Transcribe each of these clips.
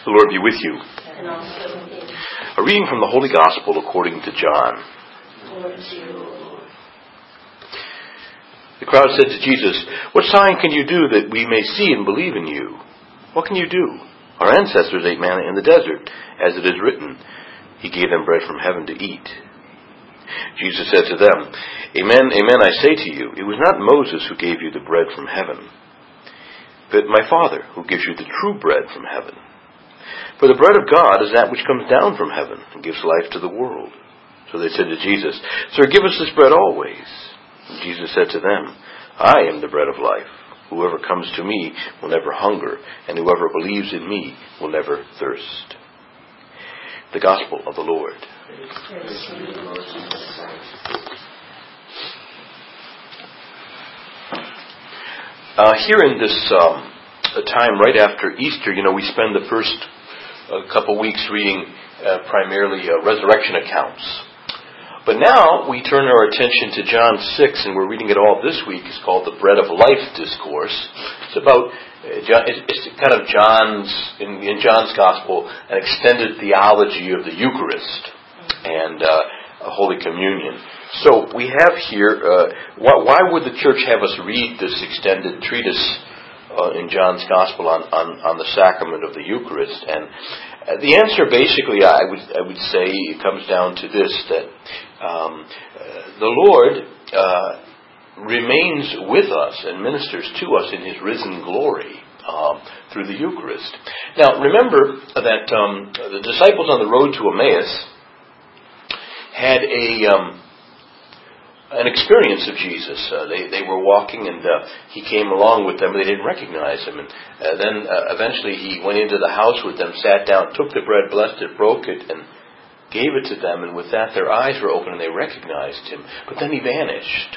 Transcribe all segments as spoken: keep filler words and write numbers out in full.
The Lord be with you. And also with you. A reading from the Holy Gospel according to John. Lord, to you, Lord. The crowd said to Jesus, "What sign can you do that we may see and believe in you? What can you do? Our ancestors ate manna in the desert, as it is written, He gave them bread from heaven to eat." Jesus said to them, "Amen, amen, I say to you, it was not Moses who gave you the bread from heaven, but my Father who gives you the true bread from heaven. For the bread of God is that which comes down from heaven and gives life to the world." So they said to Jesus, "Sir, give us this bread always." And Jesus said to them, "I am the bread of life. Whoever comes to me will never hunger, and whoever believes in me will never thirst." The Gospel of the Lord. Praise to you, Lord Jesus Christ. Uh, here in this um, time right after Easter, you know, we spend the first uh, couple weeks reading uh, primarily uh, resurrection accounts. But now we turn our attention to John six, and we're reading it all this week. It's called the Bread of Life Discourse. It's about, uh, John, it's kind of John's, in, in John's Gospel, an extended theology of the Eucharist and uh, Holy Communion. So we have here, uh, why, why would the church have us read this extended treatise uh, in John's Gospel on, on, on the sacrament of the Eucharist? And uh, the answer basically, I would I would say, it comes down to this, that um, uh, the Lord uh, remains with us and ministers to us in His risen glory um, through the Eucharist. Now remember that um, the disciples on the road to Emmaus had a um, an experience of Jesus. Uh, they they were walking, and uh, He came along with them. They didn't recognize Him, and uh, then uh, eventually He went into the house with them, sat down, took the bread, blessed it, broke it, and gave it to them. And with that, their eyes were open, and they recognized Him. But then He vanished.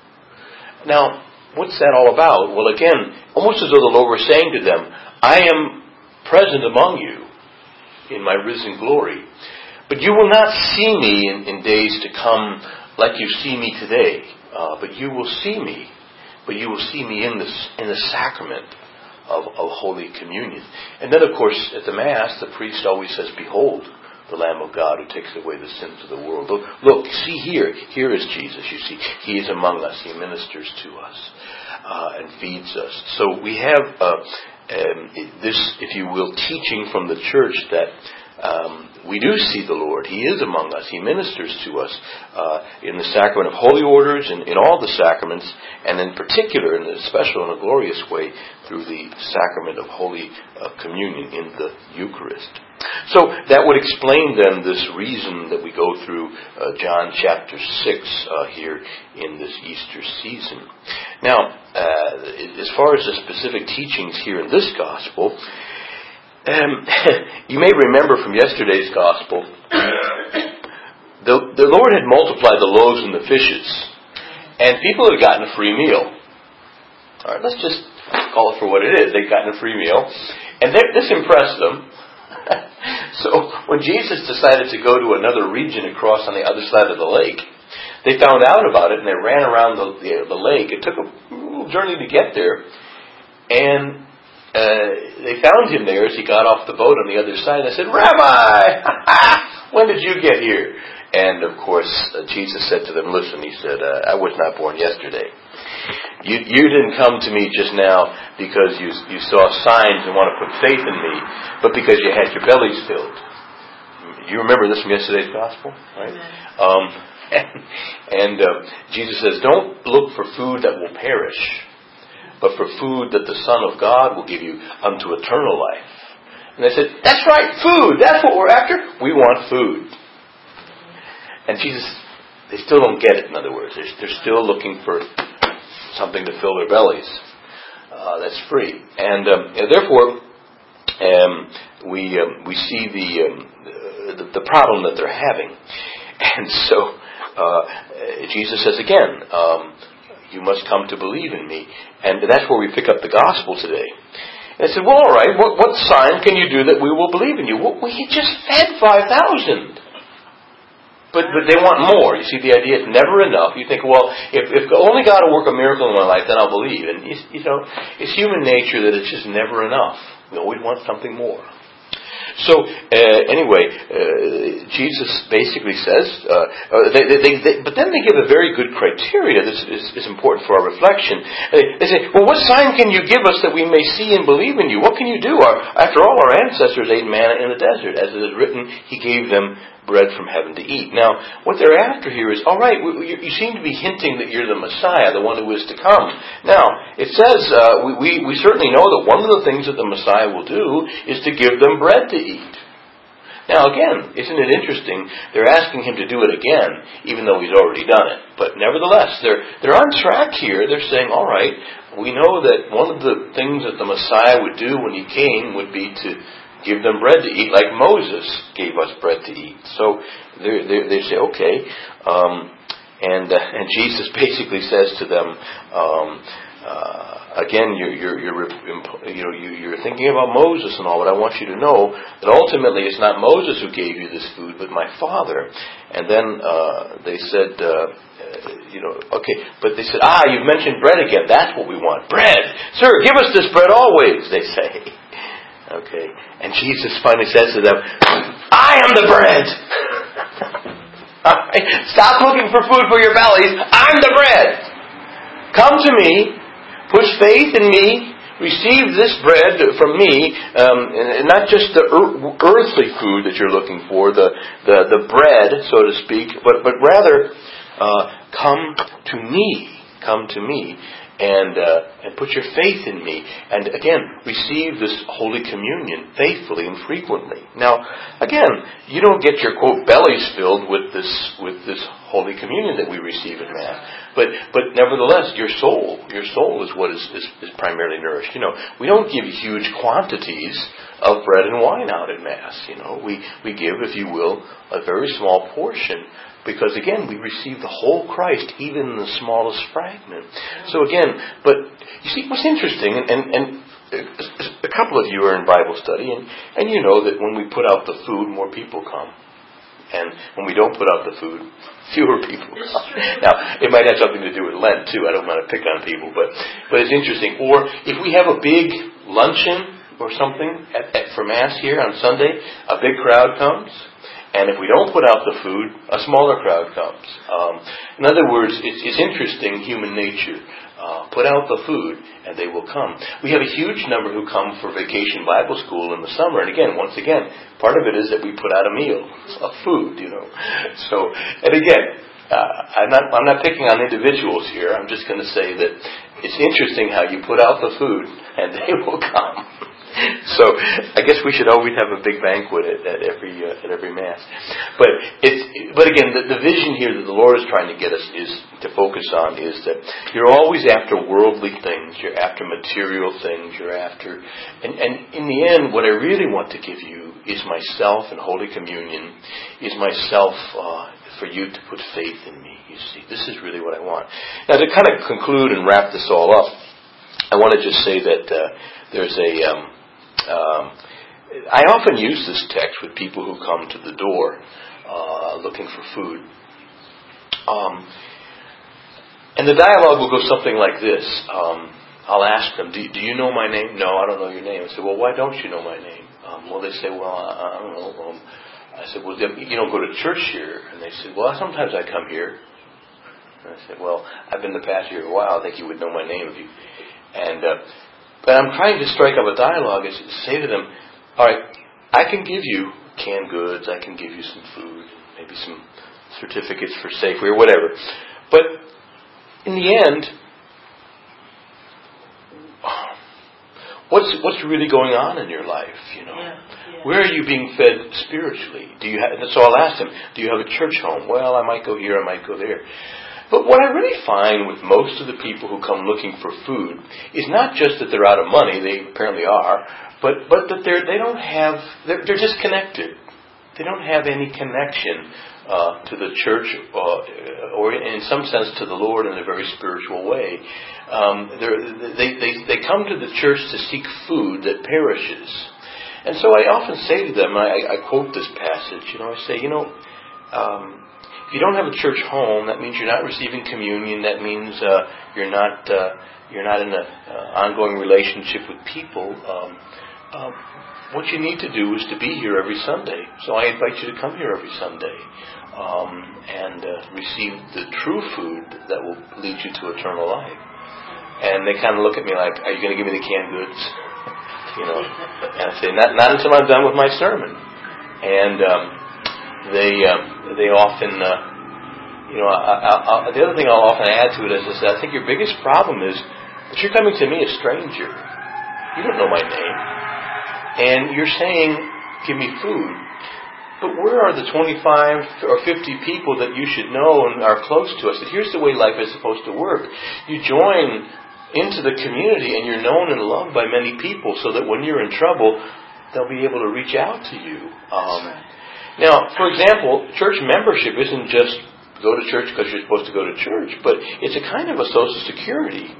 Now, what's that all about? Well, again, almost as though the Lord were saying to them, "I am present among you in my risen glory. But you will not see me in, in days to come like you see me today. Uh, but you will see me. But you will see me in this in the sacrament of, of Holy Communion." And then, of course, at the Mass, the priest always says, "Behold, the Lamb of God who takes away the sins of the world. Look, look, see here. Here is Jesus. You see, He is among us. He ministers to us uh, and feeds us." So we have uh, um, this, if you will, teaching from the Church that Um, we do see the Lord. He is among us. He ministers to us uh, in the sacrament of holy orders and in all the sacraments, and in particular, in a special and a glorious way, through the sacrament of Holy uh, Communion in the Eucharist. So that would explain then this reason that we go through uh, John chapter six uh, here in this Easter season. Now, uh, as far as the specific teachings here in this Gospel, Um, you may remember from yesterday's Gospel, the, the Lord had multiplied the loaves and the fishes, and people had gotten a free meal. All right, let's just call it for what it is. They'd gotten a free meal, and this impressed them. So when Jesus decided to go to another region across on the other side of the lake, they found out about it, and they ran around the, the, the lake. It took a little journey to get there, and Uh, they found Him there as He got off the boat on the other side. They said, "Rabbi, when did you get here?" And of course, uh, Jesus said to them, "Listen," He said, uh, "I was not born yesterday. You you didn't come to me just now because you you saw signs and want to put faith in me, but because you had your bellies filled." You remember this from yesterday's Gospel, right? Um, and and uh, Jesus says, "Don't look for food that will perish, but for food that the Son of God will give you unto eternal life." And they said, "That's right, food. That's what we're after. We want food." And Jesus, they still don't get it, in other words. They're, they're still looking for something to fill their bellies. Uh, that's free. And, um, and therefore, um, we um, we see the, um, the the problem that they're having. And so uh, Jesus says again, um, "You must come to believe in me." And that's where we pick up the Gospel today. And I said, "Well, all right, what, what sign can you do that we will believe in you?" "Well, we just fed five thousand. But but they want more. You see, the idea is never enough. You think, well, if, if only God will work a miracle in my life, then I'll believe. And, you know, it's human nature that it's just never enough. We always want something more. So uh, anyway, uh, Jesus basically says, uh, uh, they, they, they, but then they give a very good criteria. This is, is important for our reflection. They, they say, well, what sign can you give us that we may see and believe in you? What can you do? Our, after all, our ancestors ate manna in the desert. As it is written, He gave them bread from heaven to eat. Now, what they're after here is, all right, you, you seem to be hinting that you're the Messiah, the one who is to come. Now, it says, uh, we, we, we certainly know that one of the things that the Messiah will do is to give them bread to eat. Now, again, isn't it interesting? They're asking Him to do it again, even though He's already done it. But nevertheless, they're, they're on track here. They're saying, all right, we know that one of the things that the Messiah would do when He came would be to give them bread to eat, like Moses gave us bread to eat. So they they say, okay, um, and uh, and Jesus basically says to them, um, uh, again, you're you're you're you know you're thinking about Moses and all, but I want you to know that ultimately it's not Moses who gave you this food, but my Father. And then uh, they said, uh, you know, okay, but they said, ah, you've mentioned bread again. That's what we want, bread, sir. Give us this bread always. They say. Okay, and Jesus finally says to them, I am the bread. Stop looking for food for your bellies. I'm the bread. Come to me, put faith in me, receive this bread from me, um, and not just the earthly food that you're looking for, the, the, the bread, so to speak, but, but rather uh, come to me. Come to me. And uh, and put your faith in me. And again, receive this Holy Communion faithfully and frequently. Now, again, you don't get your, quote, bellies filled with this with this Holy Communion that we receive in Mass. But but nevertheless, your soul, your soul is what is, is, is primarily nourished. You know, we don't give huge quantities of bread and wine out in Mass. You know, we, we give, if you will, a very small portion. Because again, we receive the whole Christ, even in the smallest fragment. So again, but you see, what's interesting, and, and, and a couple of you are in Bible study, and, and you know that when we put out the food, more people come. And when we don't put out the food, fewer people come. Now, it might have something to do with Lent too. I don't want to pick on people, but but it's interesting. Or if we have a big luncheon or something at, at, for Mass here on Sunday, a big crowd comes. And if we don't put out the food, a smaller crowd comes. Um, in other words, it's, it's interesting, human nature. Uh, put out the food, and they will come. We have a huge number who come for Vacation Bible School in the summer. And again, once again, part of it is that we put out a meal of food, you know. So, and again, uh, I'm not I'm not picking on individuals here. I'm just going to say that it's interesting how you put out the food, and they will come. So I guess we should always have a big banquet at, at every uh, at every Mass. But it's but again, the, the vision here that the Lord is trying to get us is to focus on is that you're always after worldly things, you're after material things, you're after, and, and in the end, what I really want to give you is myself, and Holy Communion is myself uh, for you to put faith in me. You see, this is really what I want. Now, to kind of conclude and wrap this all up, I want to just say that uh, there's a. Um, Um, I often use this text with people who come to the door uh, looking for food. Um, and the dialogue will go something like this. Um, I'll ask them, do, do you know my name? No, I don't know your name. I say, well, why don't you know my name? Um, well, they say, well, I, I don't know. Um, I said, well, you don't go to church here. And they said, well, sometimes I come here. And I said, well, I've been the pastor here a while. I think you would know my name if you... And... Uh, But I'm trying to strike up a dialogue and say to them, all right, I can give you canned goods, I can give you some food, maybe some certificates for Safeway or whatever. But in the end, what's what's really going on in your life, you know? Yeah, yeah. Where are you being fed spiritually? Do you have, so I'll ask them, do you have a church home? Well, I might go here, I might go there. But what I really find with most of the people who come looking for food is not just that they're out of money, they apparently are, but, but that they're, they don't have, they're, they're disconnected. They don't have any connection uh, to the church uh, or in some sense to the Lord in a very spiritual way. Um, they, they, they come to the church to seek food that perishes. And so I often say to them, I, I quote this passage, you know, I say, you know, um, if you don't have a church home, that means you're not receiving communion. That means uh, you're not uh, you're not in an uh, ongoing relationship with people. Um, um, what you need to do is to be here every Sunday. So I invite you to come here every Sunday um, and uh, receive the true food that will lead you to eternal life. And they kind of look at me like, are you going to give me the canned goods? You know, and I say, not, not until I'm done with my sermon. And um, they um, they often, uh, you know, I, I, I, the other thing I'll often add to it is, is that I think your biggest problem is that you're coming to me a stranger. You don't know my name. And you're saying, give me food. But where are the twenty-five or fifty people that you should know and are close to us? And here's the way life is supposed to work. You join into the community and you're known and loved by many people so that when you're in trouble, they'll be able to reach out to you. Um, now, for example, church membership isn't just go to church because you're supposed to go to church, but it's a kind of a social security.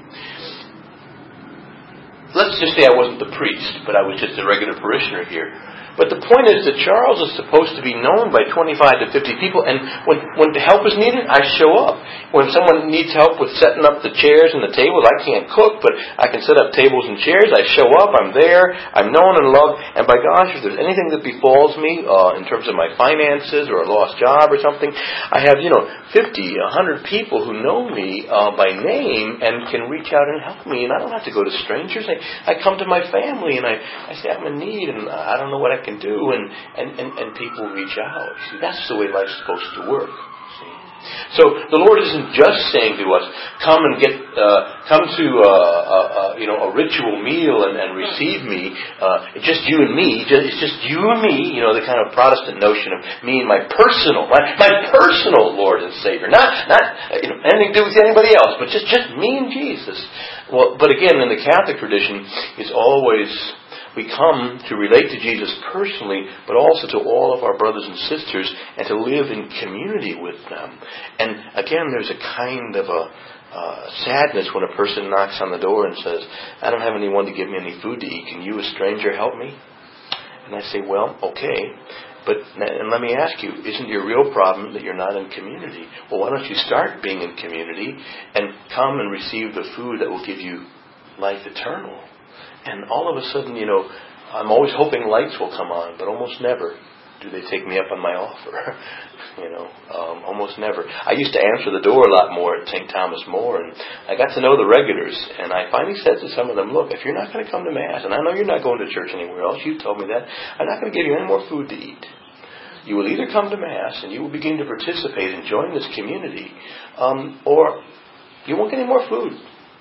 Let's just say I wasn't the priest, but I was just a regular parishioner here. But the point is that Charles is supposed to be known by twenty-five to fifty people, and when, when help is needed, I show up. When someone needs help with setting up the chairs and the tables, I can't cook, but I can set up tables and chairs. I show up, I'm there, I'm known and loved, and by gosh, if there's anything that befalls me uh, in terms of my finances or a lost job or something, I have, you know, fifty, a hundred people who know me uh, by name and can reach out and help me, and I don't have to go to strangers. I, I come to my family and I, I say, I'm in need, and I don't know what I can do, and, and, and, and people reach out. See, that's the way life's supposed to work. See? So the Lord isn't just saying to us, come and get, uh, come to uh, uh, uh, you know, a ritual meal and, and receive me. Uh, it's just you and me. It's just you and me. You know, the kind of Protestant notion of me and my personal, my, my personal Lord and Savior. Not not you know anything to do with anybody else, but just just me and Jesus. Well, but again, in the Catholic tradition, it's always we come to relate to Jesus personally, but also to all of our brothers and sisters, and to live in community with them. And again, there's a kind of a uh, sadness when a person knocks on the door and says, I don't have anyone to give me any food to eat. Can you, a stranger, help me? And I say, well, okay. But and let me ask you, isn't your real problem that you're not in community? Well, why don't you start being in community and come and receive the food that will give you life eternal? And all of a sudden, you know, I'm always hoping lights will come on, but almost never do they take me up on my offer. you know, um, almost never. I used to answer the door a lot more at Saint Thomas More, and I got to know the regulars. And I finally said to some of them, look, if you're not going to come to Mass, and I know you're not going to church anywhere else, you told me that, I'm not going to give you any more food to eat. You will either come to Mass and you will begin to participate and join this community, um, or you won't get any more food.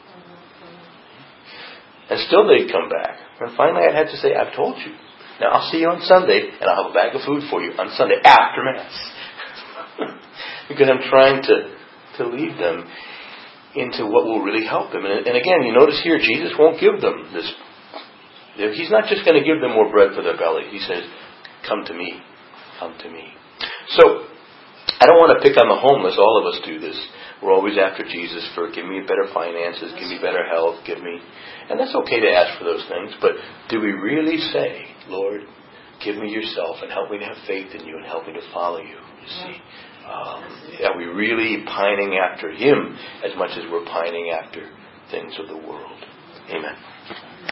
And still they'd come back. And finally I had to say, I've told you. Now I'll see you on Sunday, and I'll have a bag of food for you on Sunday after Mass. Because I'm trying to, to lead them into what will really help them. And, and again, you notice here, Jesus won't give them this. He's not just going to give them more bread for their belly. He says, come to me. Come to me. So, I don't want to pick on the homeless. All of us do this. We're always after Jesus for give me better finances, give me better health, give me... And that's okay to ask for those things, but do we really say, Lord, give me yourself and help me to have faith in you and help me to follow you? You see, um, are we really pining after Him as much as we're pining after things of the world? Amen.